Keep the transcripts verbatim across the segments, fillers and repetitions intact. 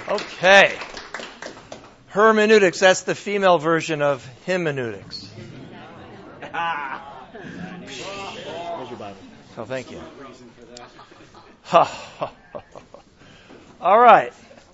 Okay. Hermeneutics, that's the female version of hermeneutics. Where's your Bible? Oh, thank you. All right.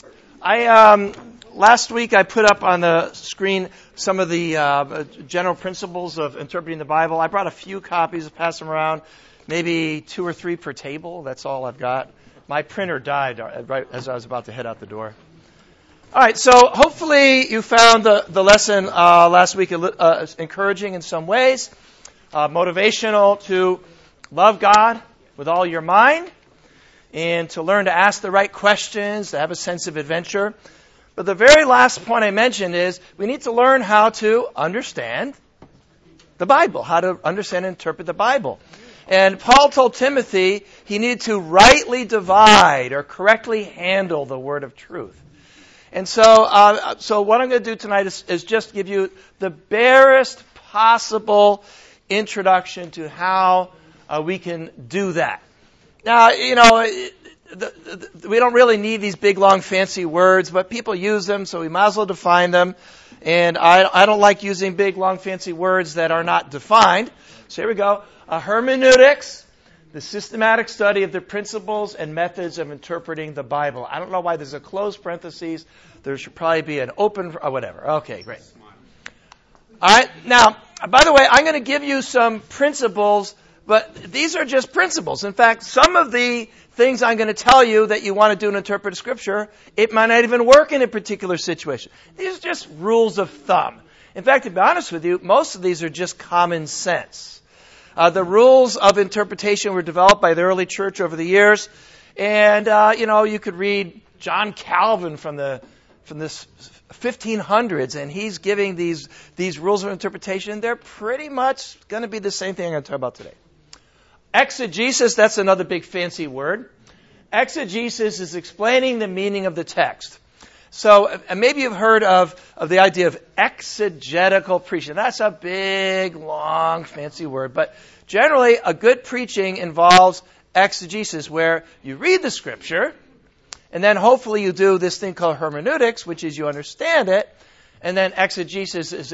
I um, last week I put up on the screen some of the uh, general principles of interpreting the Bible. I brought a few copies to pass them around, maybe two or three per table. That's all I've got. My printer died right as I was about to head out the door. All right, so hopefully you found the, the lesson uh, last week uh, encouraging in some ways, uh, motivational to love God with all your mind, and to learn to ask the right questions, to have a sense of adventure. But the very last point I mentioned is we need to learn how to understand the Bible, how to understand and interpret the Bible. And Paul told Timothy he needed to rightly divide or correctly handle the word of truth. And so, uh, so what I'm going to do tonight is, is just give you the barest possible introduction to how uh, we can do that. Now, you know, the, the, we don't really need these big, long, fancy words, but people use them, so we might as well define them. And I, I don't like using big, long, fancy words that are not defined. So here we go. A hermeneutics, the systematic study of the principles and methods of interpreting the Bible. I don't know why there's a closed parentheses. There should probably be an open, or whatever. Okay, great. All right. Now, by the way, I'm going to give you some principles, but these are just principles. In fact, some of the things I'm going to tell you that you want to do and interpret Scripture, it might not even work in a particular situation. These are just rules of thumb. In fact, to be honest with you, most of these are just common sense. Uh, the rules of interpretation were developed by the early church over the years. And, uh, you know, you could read John Calvin from the from the fifteen hundreds, and he's giving these, these rules of interpretation. They're pretty much going to be the same thing I'm going to talk about today. Exegesis, that's another big fancy word. Exegesis is explaining the meaning of the text. So uh, maybe you've heard of, of the idea of exegetical preaching. That's a big, long, fancy word. But generally, a good preaching involves exegesis, where you read the Scripture, and then hopefully you do this thing called hermeneutics, which is you understand it, and then exegesis is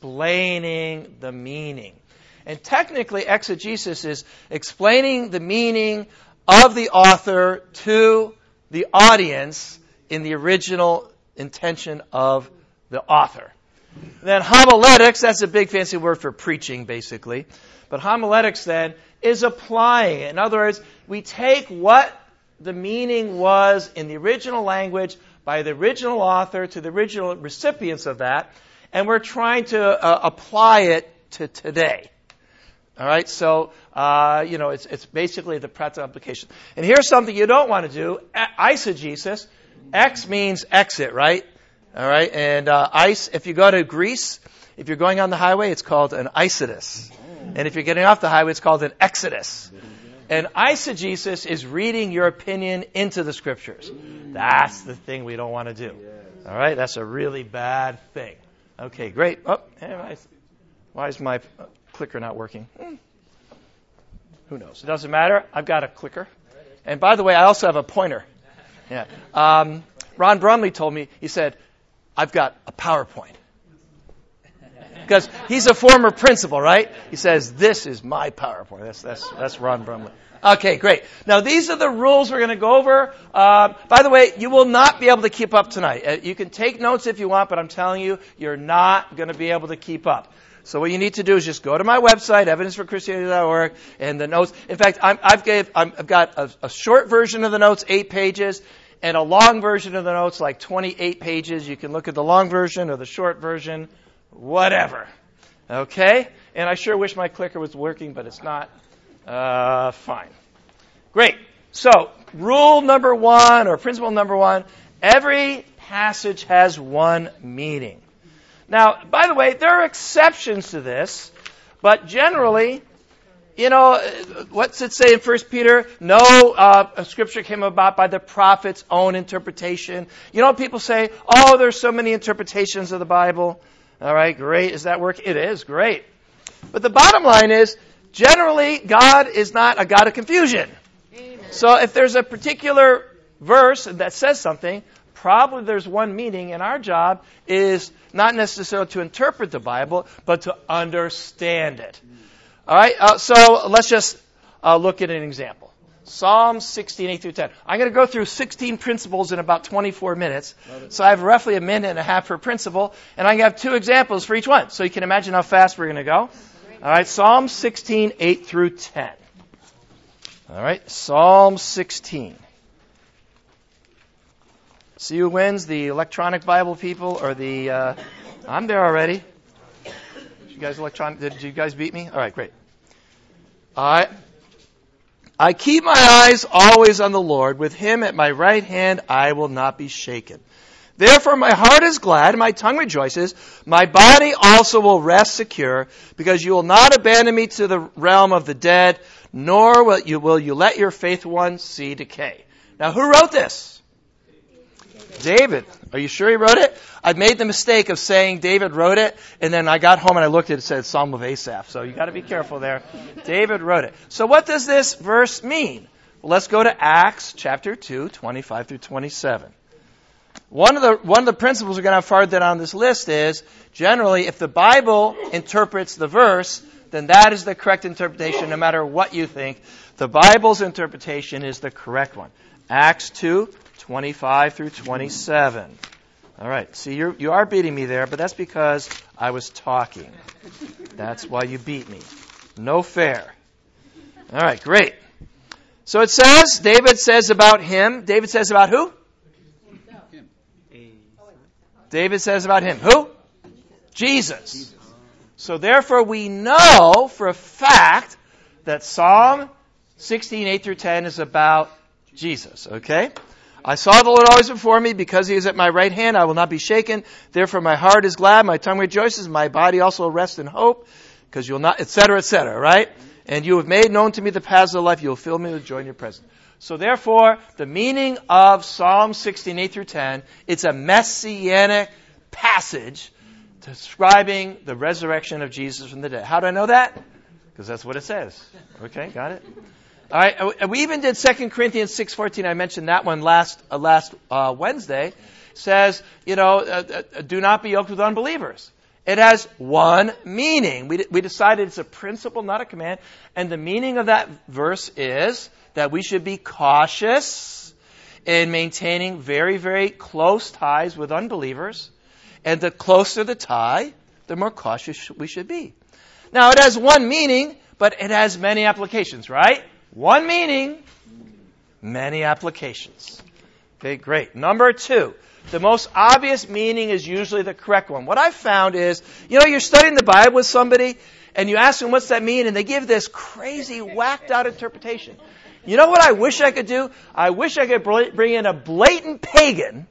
explaining the meaning. And technically, exegesis is explaining the meaning of the author to the audience in the original intention of the author. Then homiletics, that's a big fancy word for preaching, basically. But homiletics, then, is applying it. In other words, we take what the meaning was in the original language by the original author to the original recipients of that, and we're trying to uh, apply it to today. All right, so, uh, you know, it's, it's basically the practical application. And here's something you don't want to do, eisegesis. Ex means exit, right? All right, and uh, ice, if you go to Greece, if you're going on the highway, it's called an eisegesis. And if you're getting off the highway, it's called an exodus. And eisegesis is reading your opinion into the Scriptures. That's the thing we don't want to do. All right, that's a really bad thing. Okay, great. Oh, anyway, why is my clicker not working? Hmm. Who knows? It doesn't matter. I've got a clicker. And by the way, I also have a pointer. Yeah. Um, Ron Brumley told me, he said, I've got a PowerPoint. Because he's a former principal, right? He says, this is my PowerPoint. That's that's that's Ron Brumley. Okay, great. Now, these are the rules we're going to go over. Uh, by the way, you will not be able to keep up tonight. Uh, you can take notes if you want, but I'm telling you, you're not going to be able to keep up. So what you need to do is just go to my website, evidence for christianity dot org, and the notes. In fact, I'm, I've, gave, I'm, I've got a, a short version of the notes, eight pages, and a long version of the notes, like twenty-eight pages. You can look at the long version or the short version, whatever. Okay? And I sure wish my clicker was working, but it's not. Uh, fine. Great. So, rule number one, or principle number one, every passage has one meaning. Now, by the way, there are exceptions to this, but generally, you know, what's it say in First Peter? No uh, scripture came about by the prophet's own interpretation. You know, people say, oh, there's so many interpretations of the Bible. All right, great. Is that working? It is, great. But the bottom line is, generally, God is not a God of confusion. Amen. So if there's a particular verse that says something, Probably there's one meaning, and our job is not necessarily to interpret the Bible, but to understand it. All right, uh, so let's just uh, look at an example. Psalm sixteen, eight through ten. I'm going to go through sixteen principles in about twenty-four minutes. So I have roughly a minute and a half per principle, and I have two examples for each one. So you can imagine how fast we're going to go. All right, Psalm sixteen, eight through ten. All right, Psalm sixteen. See who wins, the electronic Bible people or the... Uh, I'm there already. Did you guys electronic? Did you guys beat me? All right, great. All right. I keep my eyes always on the Lord. With him at my right hand, I will not be shaken. Therefore, my heart is glad, and my tongue rejoices. My body also will rest secure, because you will not abandon me to the realm of the dead, nor will you, will you let your faithful one see decay. Now, who wrote this? David. Are you sure he wrote it? I made the mistake of saying David wrote it, and then I got home and I looked at it, it said Psalm of Asaph. So you got to be careful there. David wrote it. So what does this verse mean? Well, let's go to Acts chapter two, twenty-five through twenty-seven. One of the one of the principles we're going to have farther down on this list is, generally, if the Bible interprets the verse, then that is the correct interpretation, no matter what you think. The Bible's interpretation is the correct one. Acts two, twenty-five through twenty-seven. All right. See, you you are beating me there, but that's because I was talking. That's why you beat me. No fair. All right, great. So it says, David says about him. David says about who? Him. David says about him. Who? Jesus. Jesus. So therefore we know for a fact that Psalm sixteen, eight through ten is about Jesus. Okay? I saw the Lord always before me, because he is at my right hand, I will not be shaken. Therefore my heart is glad, my tongue rejoices, my body also rests in hope, because you'll not, et cetera, et cetera, right? And you have made known to me the paths of life, you will fill me with joy in your presence. So therefore, the meaning of Psalm sixteen, eight through ten, it's a messianic passage describing the resurrection of Jesus from the dead. How do I know that? Because that's what it says. Okay, got it? All right, we even did Second Corinthians six fourteen. I mentioned that one last uh, last uh, Wednesday. It says, you know, uh, uh, do not be yoked with unbelievers. It has one meaning. We, we decided it's a principle, not a command. And the meaning of that verse is that we should be cautious in maintaining very, very close ties with unbelievers. And the closer the tie, the more cautious we should be. Now, it has one meaning, but it has many applications, right? One meaning, many applications. Okay, great. Number two, the most obvious meaning is usually the correct one. What I've found is, you know, you're studying the Bible with somebody, and you ask them what's that mean, and they give this crazy, whacked out interpretation. You know what I wish I could do? I wish I could bring in a blatant pagan,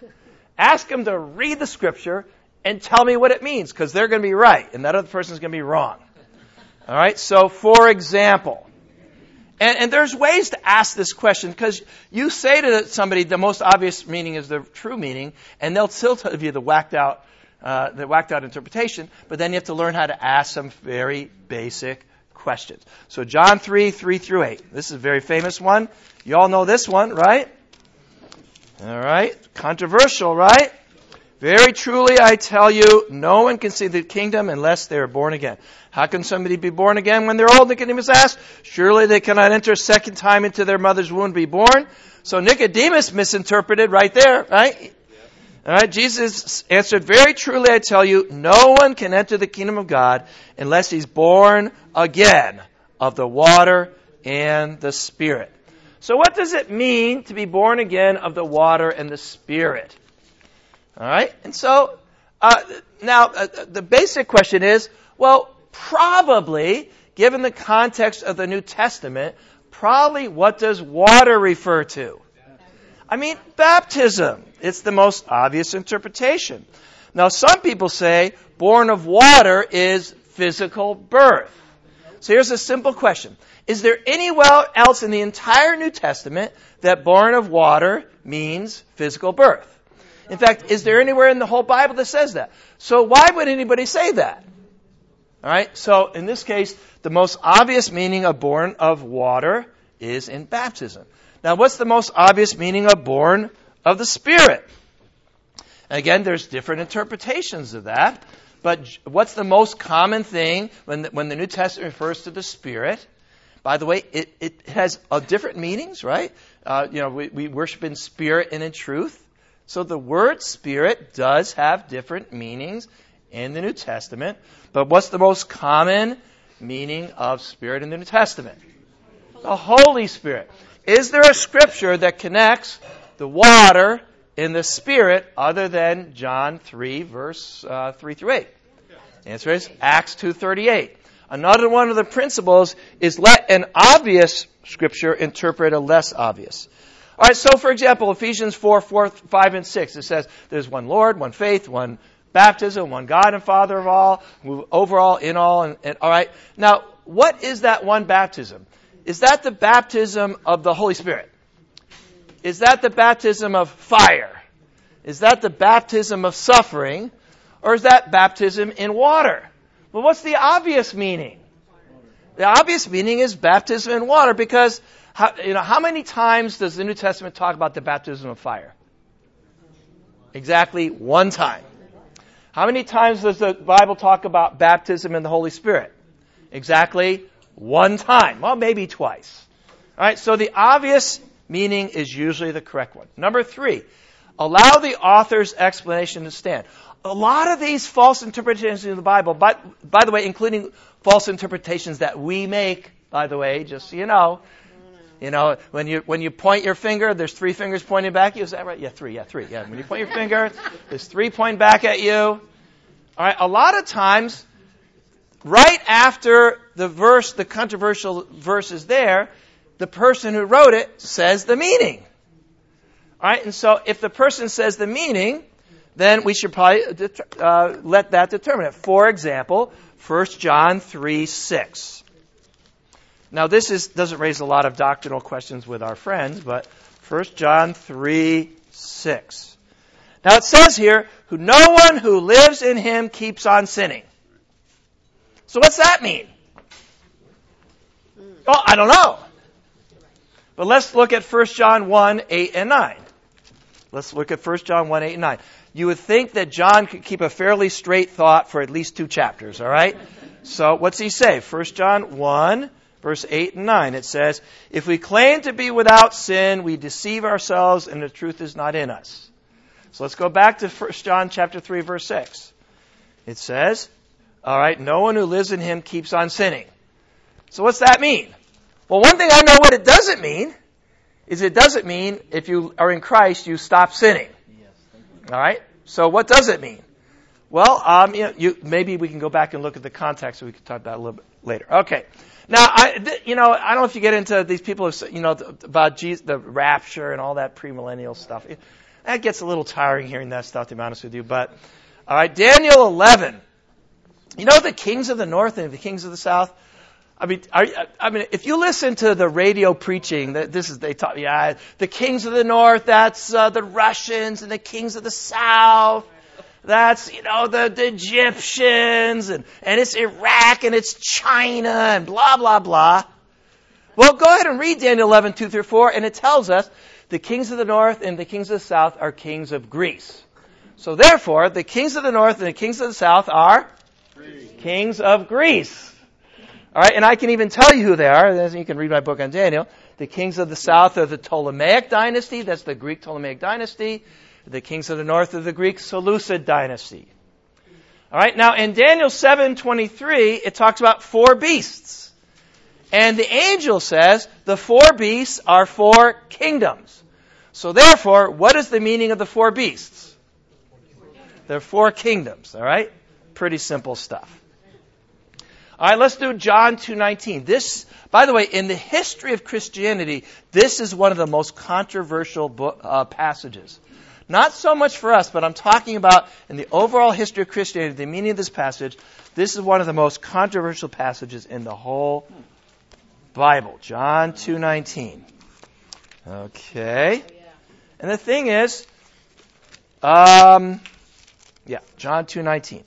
ask them to read the scripture, and tell me what it means, because they're going to be right, and that other person's going to be wrong. All right, so for example, And, and there's ways to ask this question, because you say to somebody the most obvious meaning is the true meaning, and they'll still tell you the whacked out, uh, the whacked out interpretation. But then you have to learn how to ask some very basic questions. So John three, three through eight. This is a very famous one. You all know this one, right? All right, controversial, right? Very truly, I tell you, no one can see the kingdom unless they are born again. How can somebody be born again when they're old? Nicodemus asked. Surely they cannot enter a second time into their mother's womb to be born. So Nicodemus misinterpreted right there, right? All right, Jesus answered, very truly, I tell you, no one can enter the kingdom of God unless he's born again of the water and the Spirit. So what does it mean to be born again of the water and the Spirit? All right, and so uh, now uh, the basic question is, well, probably, given the context of the New Testament, probably what does water refer to? I mean, baptism. It's the most obvious interpretation. Now, some people say born of water is physical birth. So here's a simple question. Is there anywhere else in the entire New Testament that born of water means physical birth? In fact, is there anywhere in the whole Bible that says that? So why would anybody say that? All right, so in this case, the most obvious meaning of born of water is in baptism. Now, what's the most obvious meaning of born of the Spirit. Again, there's different interpretations of that. But what's the most common thing when the, when the New Testament refers to the Spirit? By the way, it, it has uh, different meanings, right? Uh, you know, we, we worship in spirit and in truth. So the word Spirit does have different meanings in the New Testament. But what's the most common meaning of Spirit in the New Testament? The Holy Spirit. Is there a scripture that connects the water in the Spirit other than John three, verse uh, three through eight? The answer is Acts two thirty-eight. Another one of the principles is let an obvious scripture interpret a less obvious. All right, so for example, Ephesians four, four, five, and six, it says there's one Lord, one faith, one baptism, one God and Father of all, overall, in all, and, and all right. Now, what is that one baptism? Is that the baptism of the Holy Spirit? Is that the baptism of fire? Is that the baptism of suffering? Or is that baptism in water? Well, what's the obvious meaning? The obvious meaning is baptism in water because, how, you know, how many times does the New Testament talk about the baptism of fire? Exactly one time. How many times does the Bible talk about baptism in the Holy Spirit? Exactly one time. Well, maybe twice. All right, so the obvious meaning is usually the correct one. Number three, allow the author's explanation to stand. A lot of these false interpretations of the Bible, by, by the way, including false interpretations that we make, by the way, just so you know. You know, when you when you point your finger, there's three fingers pointing back at you. Is that right? Yeah, three. Yeah, three. Yeah, when you point your finger, there's three pointing back at you. All right, a lot of times, right after the verse, the controversial verse is there, the person who wrote it says the meaning. All right, and so if the person says the meaning, then we should probably uh, let that determine it. For example, First John three six. Now, this is, doesn't raise a lot of doctrinal questions with our friends, but First John three six. Now, it says here, who no one who lives in him keeps on sinning. So what's that mean? Oh, I don't know. But let's look at First John one eight and nine. Let's look at First John one eight and nine. You would think that John could keep a fairly straight thought for at least two chapters, all right? So what's he say? First John one, verse eight and nine. It says, if we claim to be without sin, we deceive ourselves and the truth is not in us. So let's go back to First John chapter three, verse six. It says, all right, no one who lives in him keeps on sinning. So what's that mean? Well, one thing I know what it doesn't mean is it doesn't mean if you are in Christ, you stop sinning. All right? So what does it mean? Well, um, you know, you, maybe we can go back and look at the context so we can talk about it a little bit later. Okay. Now, I, th- you know, I don't know if you get into these people, who, you know, about Jesus, the rapture and all that premillennial stuff. That gets a little tiring hearing that stuff, to be honest with you. But, all right, Daniel eleven. You know the kings of the north and the kings of the south? I mean, are, I mean, if you listen to the radio preaching, that this is they talk. Yeah, the kings of the north. That's uh, the Russians, and the kings of the south. That's you know the, the Egyptians, and and it's Iraq, and it's China, and blah blah blah. Well, go ahead and read Daniel eleven two through four, and it tells us the kings of the north and the kings of the south are kings of Greece. So therefore, the kings of the north and the kings of the south are Greece. Kings of Greece. All right, and I can even tell you who they are. You can read my book on Daniel. The kings of the south are the Ptolemaic dynasty. That's the Greek Ptolemaic dynasty. The kings of the north are the Greek Seleucid dynasty. All right, now in Daniel seven twenty-three, it talks about four beasts. And the angel says the four beasts are four kingdoms. So therefore, what is the meaning of the four beasts? They're four kingdoms, all right? Pretty simple stuff. All right, let's do John two nineteen. This, by the way, in the history of Christianity, this is one of the most controversial book, uh, passages. Not so much for us, but I'm talking about in the overall history of Christianity, the meaning of this passage. This is one of the most controversial passages in the whole Bible. John two nineteen. Okay. And the thing is, um, yeah, John two nineteen.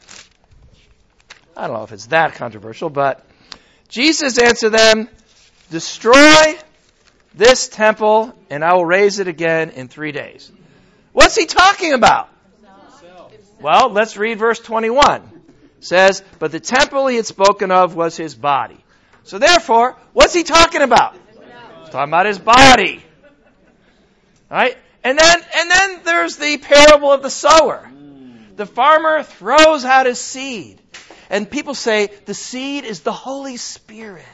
I don't know if it's that controversial, but Jesus answered them, destroy this temple, and I will raise it again in three days. What's he talking about? Well, let's read verse twenty-one. It says, but the temple he had spoken of was his body. So therefore, what's he talking about? He's talking about his body. All right? And then, and then there's the parable of the sower. The farmer throws out his seed. And people say the seed is the Holy Spirit.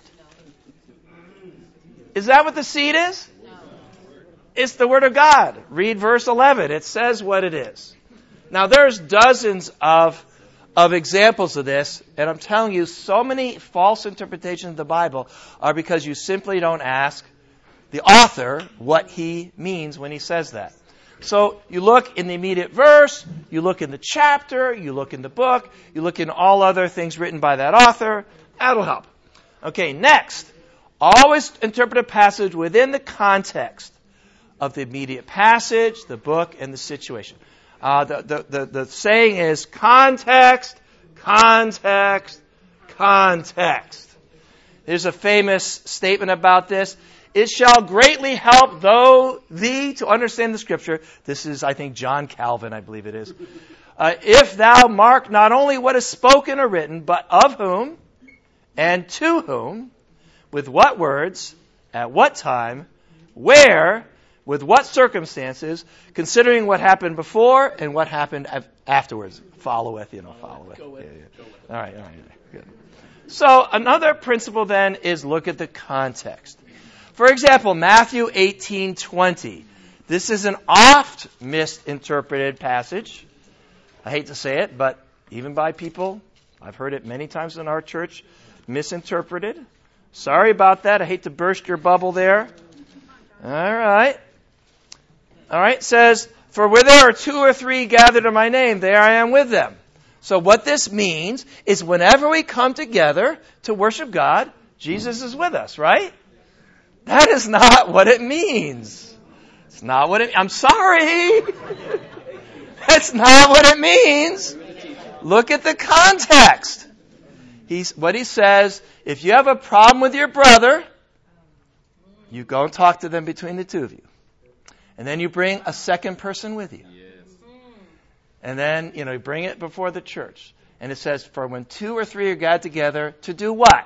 Is that what the seed is? No. It's the Word of God. Read verse eleven. It says what it is. Now, there's dozens of, of examples of this, and I'm telling you, so many false interpretations of the Bible are because you simply don't ask the author what he means when he says that. So you look in the immediate verse, you look in the chapter, you look in the book, you look in all other things written by that author. That'll help. Okay, next. Always interpret a passage within the context of the immediate passage, the book, and the situation. Uh, the, the, the, the saying is context, context, context. There's a famous statement about this. It shall greatly help though thee to understand the Scripture. This is, I think, John Calvin, I believe it is. Uh, if thou mark not only what is spoken or written, but of whom and to whom, with what words, at what time, where, with what circumstances, considering what happened before and what happened afterwards. Followeth, you know, followeth. Yeah, yeah. All right, all right, good. So another principle then is look at the context. For example, Matthew eighteen twenty. This is an oft misinterpreted passage. I hate to say it, but even by people, I've heard it many times in our church, misinterpreted. Sorry about that. I hate to burst your bubble there. All right. All right. It says, for where there are two or three gathered in my name, there I am with them. So what this means is whenever we come together to worship God, Jesus is with us, right? That is not what it means. It's not what it, I'm sorry. That's not what it means. Look at the context. He's, what he says, if you have a problem with your brother, you go and talk to them between the two of you. And then you bring a second person with you. And then, you know, you bring it before the church. And it says, for when two or three are gathered together, to do what?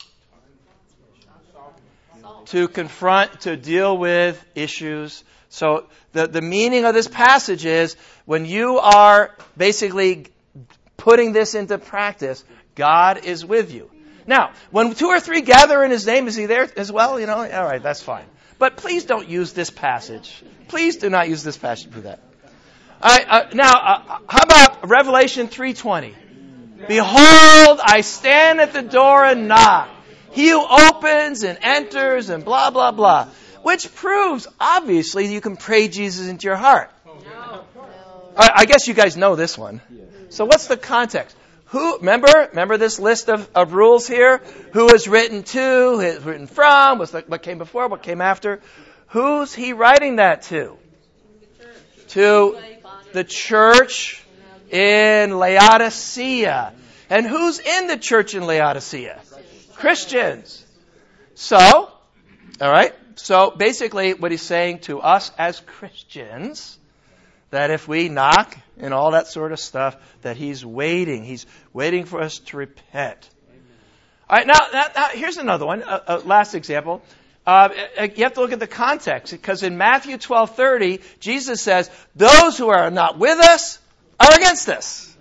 To confront, to deal with issues. So the, the meaning of this passage is when you are basically putting this into practice, God is with you. Now, when two or three gather in His name, is He there as well? You know, all right, that's fine. But please don't use this passage. Please do not use this passage for that. All right, uh, now, uh, how about Revelation three twenty? Behold, I stand at the door and knock. He who opens and enters and blah, blah, blah. Which proves, obviously, you can pray Jesus into your heart. No. I, I guess you guys know this one. So what's the context? Who, remember, remember this list of, of rules here? Who is written to, who is written from, what's the, what came before, what came after? Who's he writing that to? To the church in Laodicea. And who's in the church in Laodicea? Christians. So, all right, so basically what he's saying to us as Christians, that if we knock and all that sort of stuff, that he's waiting. He's waiting for us to repent. All right, now, now, now here's another one, a, a last example. Uh, you have to look at the context, because in Matthew twelve thirty, Jesus says, those who are not with us are against us.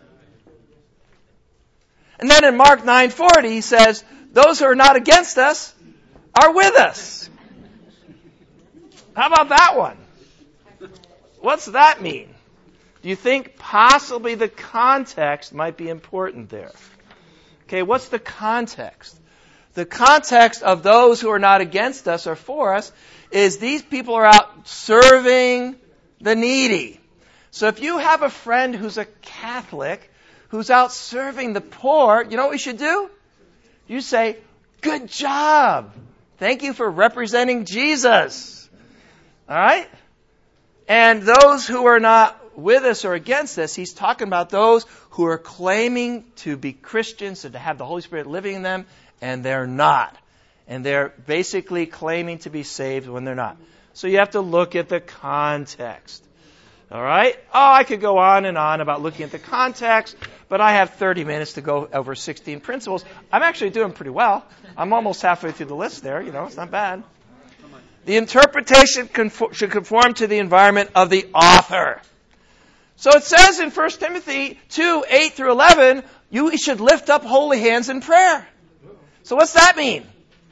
And then in Mark nine forty, he says, those who are not against us are with us. How about that one? What's that mean? Do you think possibly the context might be important there? Okay, what's the context? The context of those who are not against us or for us is these people are out serving the needy. So if you have a friend who's a Catholic who's out serving the poor, you know what we should do? You say, good job. Thank you for representing Jesus. All right? And those who are not with us or against us, he's talking about those who are claiming to be Christians and to have the Holy Spirit living in them, and they're not. And they're basically claiming to be saved when they're not. So you have to look at the context. All right? Oh, I could go on and on about looking at the context, but I have thirty minutes to go over sixteen principles. I'm actually doing pretty well. I'm almost halfway through the list there. You know, it's not bad. The interpretation conform, should conform to the environment of the author. So it says in First Timothy two, eight through eleven, you should lift up holy hands in prayer. So what's that mean?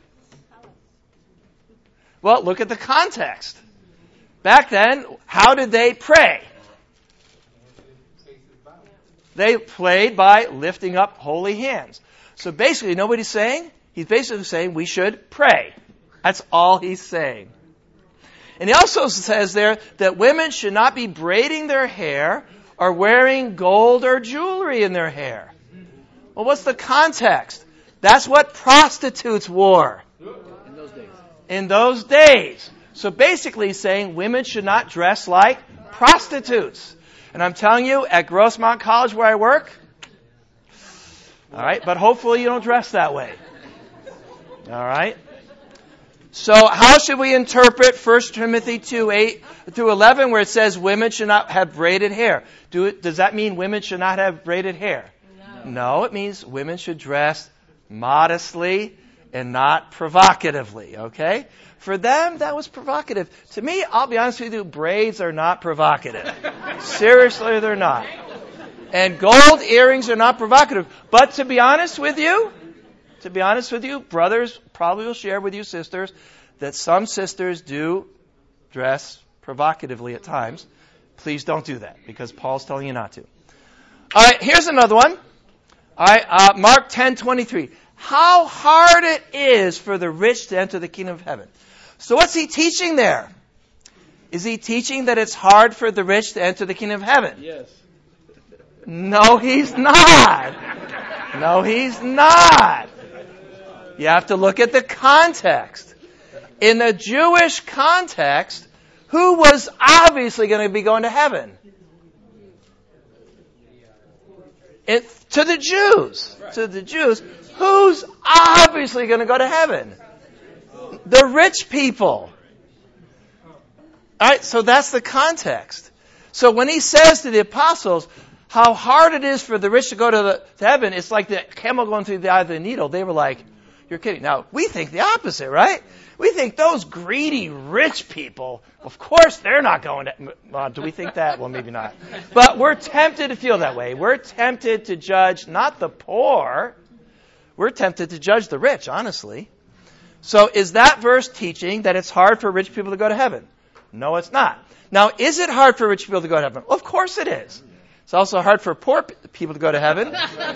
Well, look at the context. Back then, how did they pray? They prayed by lifting up holy hands. So basically, nobody's saying? He's basically saying we should pray. That's all he's saying. And he also says there that women should not be braiding their hair or wearing gold or jewelry in their hair. Well, what's the context? That's what prostitutes wore. In those days. In those days. So basically he's saying women should not dress like prostitutes. And I'm telling you, at Grossmont College where I work, all right, but hopefully you don't dress that way. All right? So how should we interpret First Timothy two, eight through eleven, where it says women should not have braided hair? Do it, does that mean women should not have braided hair? No. No, it means women should dress modestly and not provocatively, okay? For them, that was provocative. To me, I'll be honest with you, braids are not provocative. Seriously, they're not. And gold earrings are not provocative. But to be honest with you, to be honest with you, brothers probably will share with you sisters that some sisters do dress provocatively at times. Please don't do that, because Paul's telling you not to. All right, here's another one. All right, uh, Mark ten twenty-three. How hard it is for the rich to enter the kingdom of heaven. So what's he teaching there? Is he teaching that it's hard for the rich to enter the kingdom of heaven? Yes. No, he's not. No, he's not. You have to look at the context. In the Jewish context, who was obviously going to be going to heaven? It, to the Jews. To the Jews. Who's obviously going to go to heaven? The rich people. All right, so that's the context. So when he says to the apostles how hard it is for the rich to go to, the, to heaven, it's like the camel going through the eye of the needle. They were like, you're kidding. Now, we think the opposite, right? We think those greedy rich people, of course they're not going to... Well, do we think that? Well, maybe not. But we're tempted to feel that way. We're tempted to judge not the poor. We're tempted to judge the rich, honestly. So is that verse teaching that it's hard for rich people to go to heaven? No, it's not. Now, is it hard for rich people to go to heaven? Well, of course it is. It's also hard for poor people to go to heaven.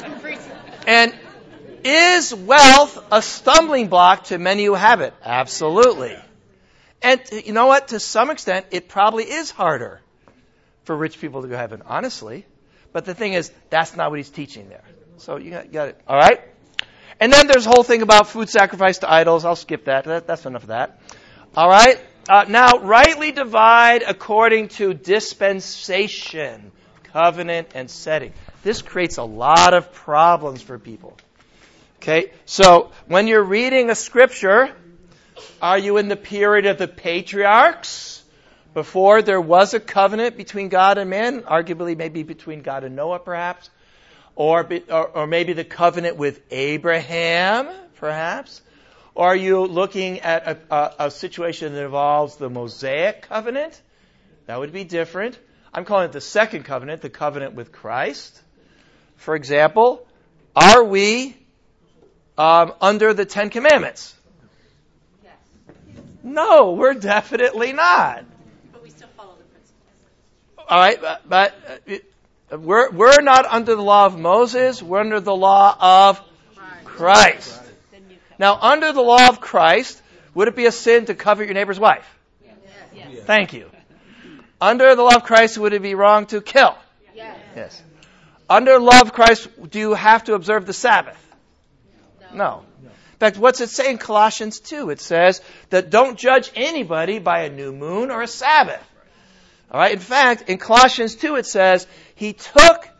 And is wealth a stumbling block to many who have it? Absolutely. And you know what? To some extent, it probably is harder for rich people to go to heaven, honestly. But the thing is, that's not what he's teaching there. So you got, got it. All right? And then there's a whole thing about food sacrifice to idols. I'll skip that. that that's enough of that. All right? Uh, now, rightly divide according to dispensation, covenant, and setting. This creates a lot of problems for people. Okay? So, when you're reading a scripture, are you in the period of the patriarchs, before there was a covenant between God and man, arguably maybe between God and Noah, perhaps? Or, or, or maybe the covenant with Abraham, perhaps? Or are you looking at a, a, a situation that involves the Mosaic covenant? That would be different. I'm calling it the second covenant, the covenant with Christ. For example, are we um, under the Ten Commandments? Yes. No, we're definitely not. But we still follow the principles. All right, but... but uh, We're, we're not under the law of Moses. We're under the law of Christ. Now, under the law of Christ, would it be a sin to covet your neighbor's wife? Yes. Yes. Thank you. Under the law of Christ, would it be wrong to kill? Yes. Yes. Under the law of Christ, do you have to observe the Sabbath? No. No. In fact, what's it say in Colossians two? It says that don't judge anybody by a new moon or a Sabbath. All right. In fact, in Colossians two, it says he took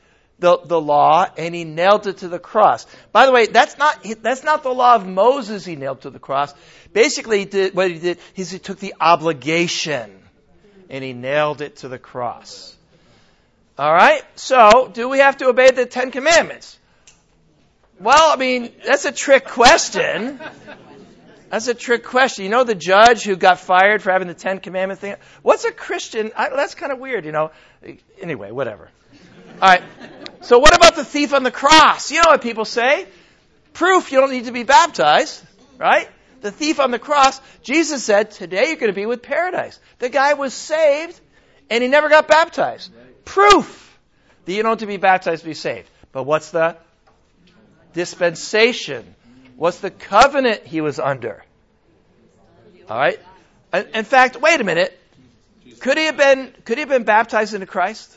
the, the law and he nailed it to the cross. By the way, that's not, that's not the law of Moses he nailed to the cross. Basically, he did, what he did is he took the obligation and he nailed it to the cross. All right? So, do we have to obey the Ten Commandments? Well, I mean, that's a trick question. That's a trick question. You know the judge who got fired for having the Ten Commandments thing? What's a Christian? I, that's kind of weird, you know. Anyway, whatever. All right. So what about the thief on the cross? You know what people say? Proof you don't need to be baptized, right? The thief on the cross, Jesus said, today you're going to be with paradise. The guy was saved and he never got baptized. Proof that you don't have to be baptized to be saved. But what's the dispensation? What's the covenant he was under? All right. In fact, wait a minute. Could he have been? Could he have been baptized into Christ?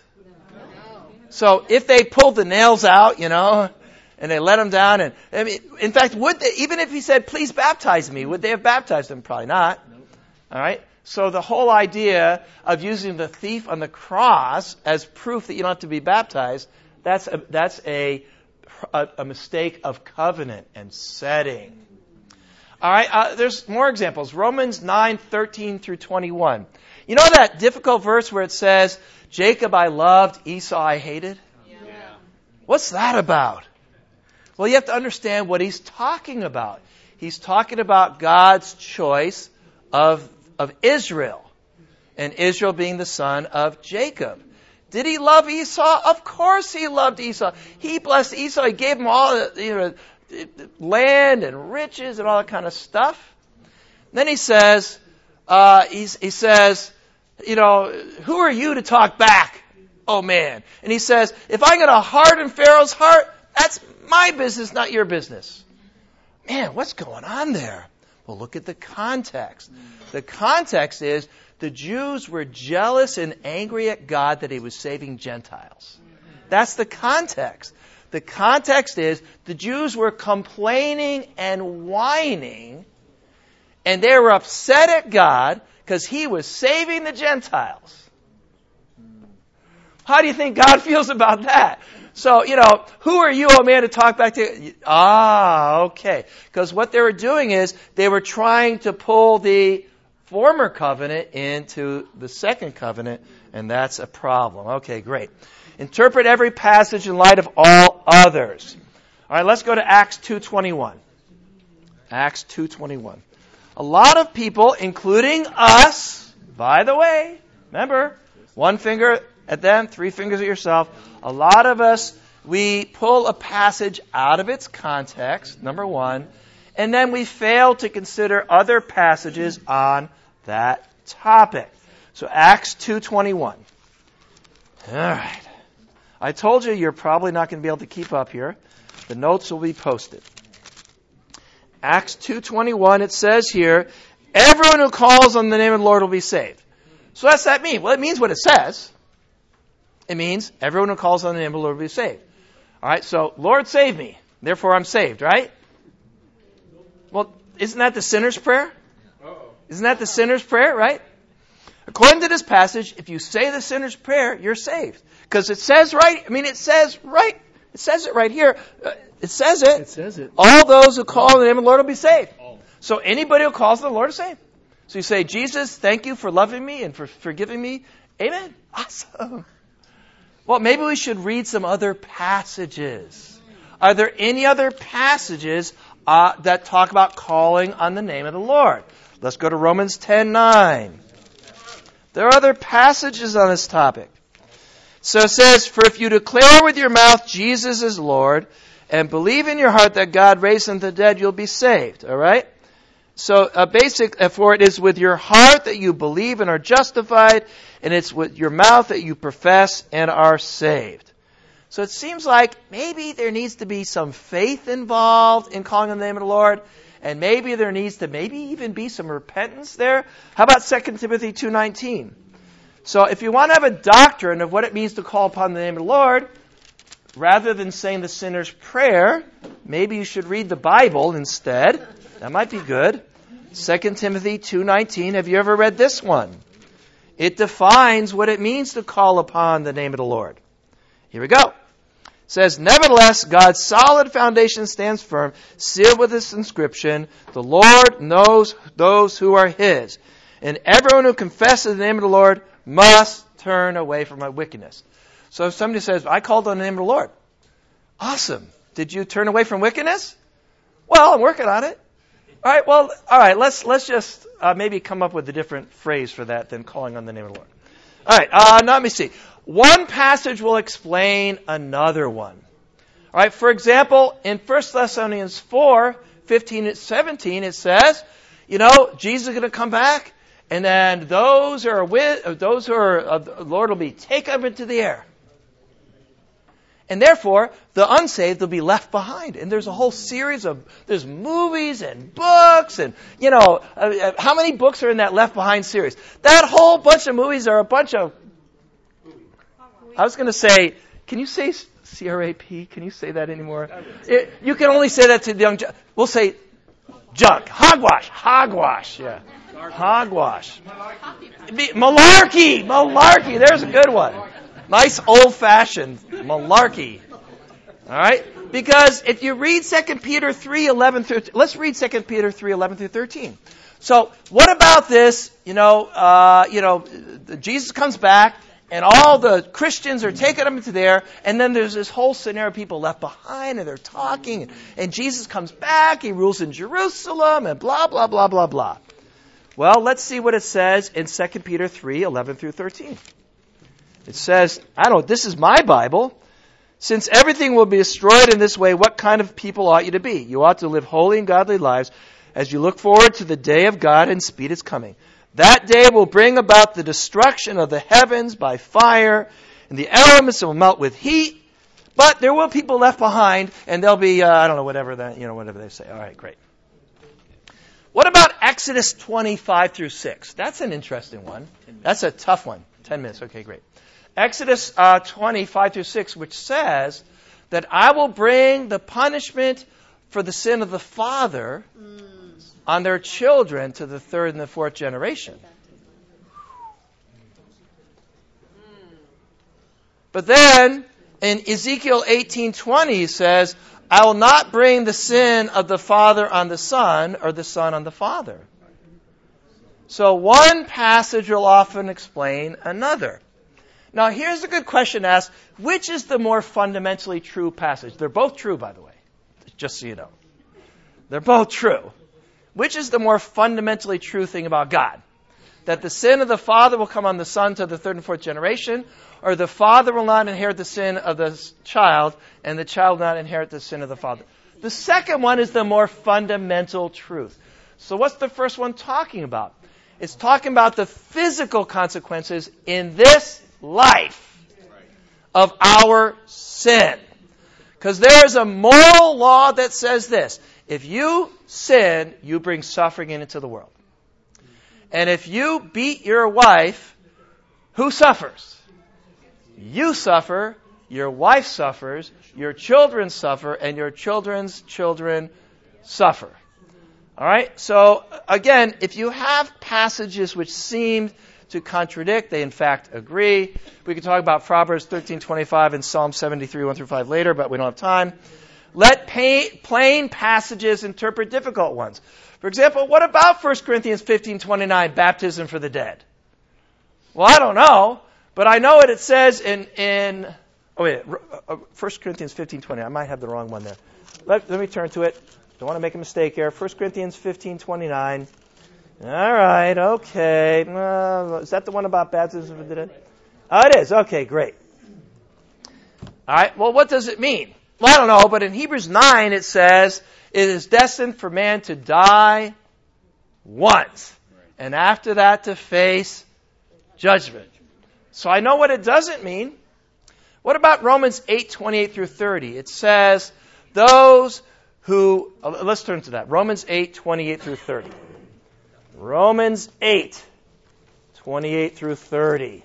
So if they pulled the nails out, you know, and they let him down, and I mean, in fact, would they, even if he said, "Please baptize me," would they have baptized him? Probably not. All right. So the whole idea of using the thief on the cross as proof that you don't have to be baptized, that's a, that's a A, a mistake of covenant and setting. All right, uh, there's more examples. Romans nine thirteen through twenty-one. You know that difficult verse where it says, Jacob I loved, Esau I hated? Yeah. What's that about? Well, you have to understand what he's talking about. He's talking about God's choice of, of Israel, and Israel being the son of Jacob. Did he love Esau? Of course he loved Esau. He blessed Esau. He gave him all the, you know, land and riches and all that kind of stuff. Then he says, uh, he's, he says, you know, who are you to talk back? Oh man. And he says, if I'm going to harden Pharaoh's heart, that's my business, not your business. Man, what's going on there? Well, look at the context. The context is, the Jews were jealous and angry at God that he was saving Gentiles. That's the context. The context is the Jews were complaining and whining, and they were upset at God because he was saving the Gentiles. How do you think God feels about that? So, you know, who are you, oh man, to talk back to? Ah, okay. Because what they were doing is they were trying to pull the former covenant into the second covenant, and that's a problem. Okay, great. Interpret every passage in light of all others. All right, let's go to Acts two twenty-one. Acts two twenty-one. A lot of people, including us, by the way, remember, one finger at them, three fingers at yourself. A lot of us, we pull a passage out of its context, number one, and then we fail to consider other passages on that topic. So Acts two twenty-one. All right. I told you you're probably not going to be able to keep up here. The notes will be posted. Acts two twenty-one, it says here, everyone who calls on the name of the Lord will be saved. So what's that mean? Well, it means what it says. It means everyone who calls on the name of the Lord will be saved. All right, so Lord save me, therefore I'm saved, right? Well, isn't that the sinner's prayer? Isn't that the sinner's prayer, right? According to this passage, if you say the sinner's prayer, you're saved. Because it says right, I mean, it says right, it says it right here. Uh, it says it. It says it. All those who call on the name of the Lord will be saved. All. So anybody who calls on the Lord is saved. So you say, Jesus, thank you for loving me and for forgiving me. Amen. Awesome. Well, maybe we should read some other passages. Are there any other passages uh, that talk about calling on the name of the Lord? Let's go to Romans ten nine. There are other passages on this topic. So it says, for if you declare with your mouth Jesus is Lord and believe in your heart that God raised him from the dead, you'll be saved. All right? So a basic, for it is with your heart that you believe and are justified, and it's with your mouth that you profess and are saved. So it seems like maybe there needs to be some faith involved in calling on the name of the Lord, and maybe there needs to maybe even be some repentance there. How about Second Timothy two nineteen? So if you want to have a doctrine of what it means to call upon the name of the Lord, rather than saying the sinner's prayer, maybe you should read the Bible instead. That might be good. Second Timothy two nineteen. Have you ever read this one? It defines what it means to call upon the name of the Lord. Here we go. says, nevertheless, God's solid foundation stands firm, sealed with this inscription, the Lord knows those who are his. And everyone who confesses the name of the Lord must turn away from my wickedness. So if somebody says, I called on the name of the Lord. Awesome. Did you turn away from wickedness? Well, I'm working on it. All right, well, all right, let's let's just uh, maybe come up with a different phrase for that than calling on the name of the Lord. All right, uh, now let me see. One passage will explain another one. All right, for example, in First Thessalonians four, fifteen and seventeen, it says, you know, Jesus is going to come back, and then those who are with, those who are, uh, the Lord will be taken up into the air. And therefore, the unsaved will be left behind. And there's a whole series of, there's movies and books and, you know, uh, how many books are in that Left Behind series? That whole bunch of movies are a bunch of, I was going to say, can you say C R A P? Can you say that anymore? It, you can only say that to the young, we'll say junk, hogwash, hogwash, yeah. Hogwash. Malarkey, malarkey, there's a good one. Nice old-fashioned malarkey. All right? Because if you read Second Peter three eleven through, let's read Second Peter three eleven through thirteen. So, what about this? You know, uh, you know, Jesus comes back, and all the Christians are taken up into the air, and then there's this whole scenario of people left behind, and they're talking, and, and Jesus comes back, he rules in Jerusalem, and blah, blah, blah, blah, blah. Well, let's see what it says in Second Peter three eleven through thirteen. It says, I don't know, this is my Bible. Since everything will be destroyed in this way, what kind of people ought you to be? You ought to live holy and godly lives as you look forward to the day of God and speed its coming. That day will bring about the destruction of the heavens by fire, and the elements will melt with heat. But there will be people left behind, and they'll be, uh, I don't know, whatever that, you know, whatever they say. All right, great. What about Exodus twenty-five through six? That's an interesting one. That's a tough one. Ten minutes. Okay, great. Exodus uh, twenty-five through six, which says that I will bring the punishment for the sin of the father mm. on their children to the third and the fourth generation. But then in Ezekiel eighteen twenty, he says, I will not bring the sin of the father on the son or the son on the father. So one passage will often explain another. Now, here's a good question to ask. Which is the more fundamentally true passage? They're both true, by the way, just so you know. They're both true. Which is the more fundamentally true thing about God? That the sin of the father will come on the son to the third and fourth generation, or the father will not inherit the sin of the child, and the child will not inherit the sin of the father? The second one is the more fundamental truth. So what's the first one talking about? It's talking about the physical consequences in this life of our sin. Because there is a moral law that says this. If you sin, you bring suffering into the world. And if you beat your wife, who suffers? You suffer, your wife suffers, your children suffer, and your children's children suffer. All right? So, again, if you have passages which seem to contradict, they in fact agree. We could talk about Proverbs thirteen twenty-five and Psalm seventy-three, one through five later, but we don't have time. Let pay, plain passages interpret difficult ones. For example, what about First Corinthians fifteen twenty-nine, baptism for the dead? Well, I don't know, but I know what it says in, in oh wait, First Corinthians fifteen twenty. I might have the wrong one there. Let, let me turn to it. Don't want to make a mistake here. First Corinthians fifteen twenty-nine. All right, okay. Uh, is that the one about baptism for the dead? Oh, it is. Okay, great. All right, well, what does it mean? Well, I don't know, but in Hebrews nine it says, it is destined for man to die once, and after that to face judgment. So I know what it doesn't mean. What about Romans eight twenty-eight through thirty? It says, those who, uh, let's turn to that. Romans eight twenty-eight through thirty. Romans eight twenty-eight through thirty.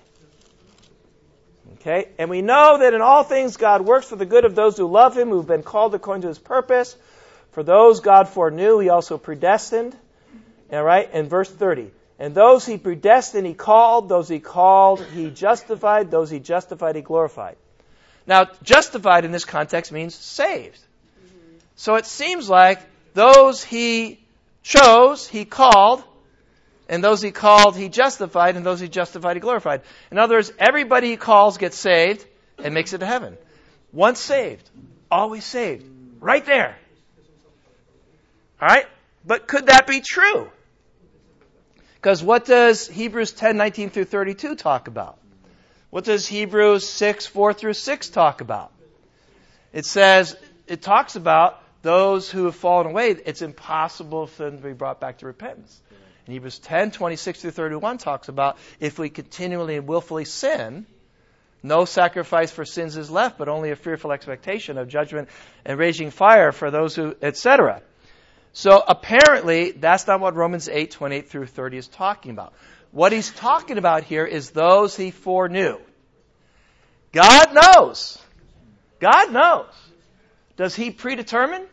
Okay, and we know that in all things God works for the good of those who love Him, who have been called according to His purpose. For those God foreknew, He also predestined. All right, in verse thirty. And those He predestined, He called. Those He called, He justified. Those He justified, He glorified. Now, justified in this context means saved. So it seems like those he chose, he called, and those he called, he justified, and those he justified, he glorified. In other words, everybody he calls gets saved and makes it to heaven. Once saved, always saved. Right there. All right? But could that be true? Because what does Hebrews ten, nineteen through thirty-two talk about? What does Hebrews six, four through six talk about? It says, it talks about those who have fallen away, it's impossible for them to be brought back to repentance. And Hebrews ten, twenty-six through thirty-one talks about if we continually and willfully sin, no sacrifice for sins is left, but only a fearful expectation of judgment and raging fire for those who, et cetera. So apparently, that's not what Romans eight, twenty-eight through thirty is talking about. What he's talking about here is those he foreknew. God knows. God knows. Does he predetermine?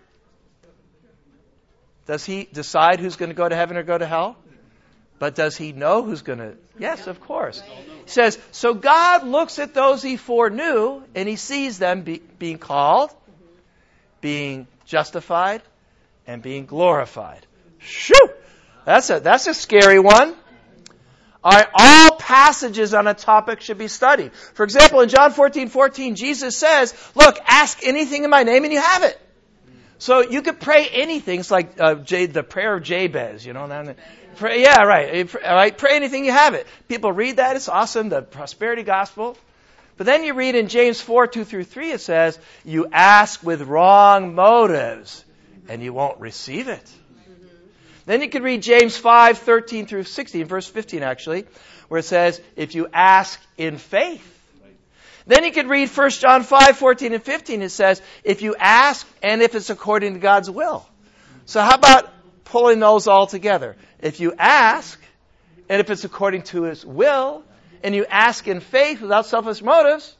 Does he decide who's going to go to heaven or go to hell? But does he know who's going to? Yes, of course. He says, so God looks at those he foreknew, and he sees them be, being called, being justified, and being glorified. Shoo! That's a, that's a scary one. All right, all passages on a topic should be studied. For example, in John fourteen, fourteen, Jesus says, look, ask anything in my name and you have it. So you could pray anything. It's like uh, J, the prayer of Jabez, you know. Pray, yeah, right. All right. Pray anything, you have it. People read that. It's awesome, the prosperity gospel. But then you read in James four, two through three, it says, you ask with wrong motives and you won't receive it. Mm-hmm. Then you could read James five, thirteen through sixteen, verse fifteen actually, where it says, if you ask in faith. Then you could read First John five, fourteen and fifteen. It says, if you ask and if it's according to God's will. So how about pulling those all together? If you ask and if it's according to His will, and you ask in faith without selfish motives,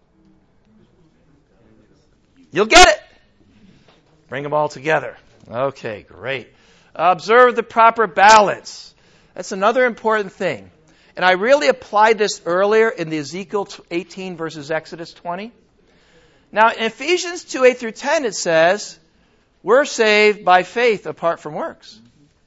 you'll get it. Bring them all together. Okay, great. Observe the proper balance. That's another important thing. And I really applied this earlier in the Ezekiel eighteen versus Exodus twenty. Now, in Ephesians two, eight through ten, it says, we're saved by faith apart from works.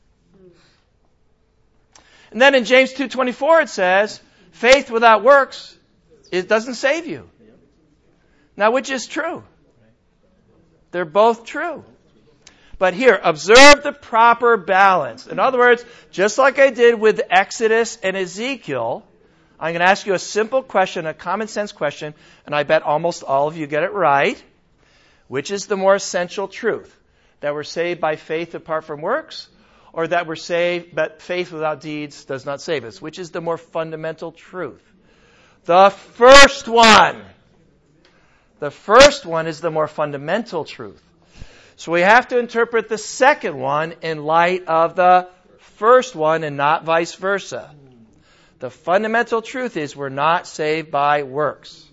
And then in James two, twenty-four, it says, faith without works, it doesn't save you. Now, which is true? They're both true. But here, observe the proper balance. In other words, just like I did with Exodus and Ezekiel, I'm going to ask you a simple question, a common sense question, and I bet almost all of you get it right. Which is the more essential truth? That we're saved by faith apart from works, or that we're saved, but faith without deeds does not save us? Which is the more fundamental truth? The first one. The first one is the more fundamental truth. So we have to interpret the second one in light of the first one and not vice versa. The fundamental truth is we're not saved by works.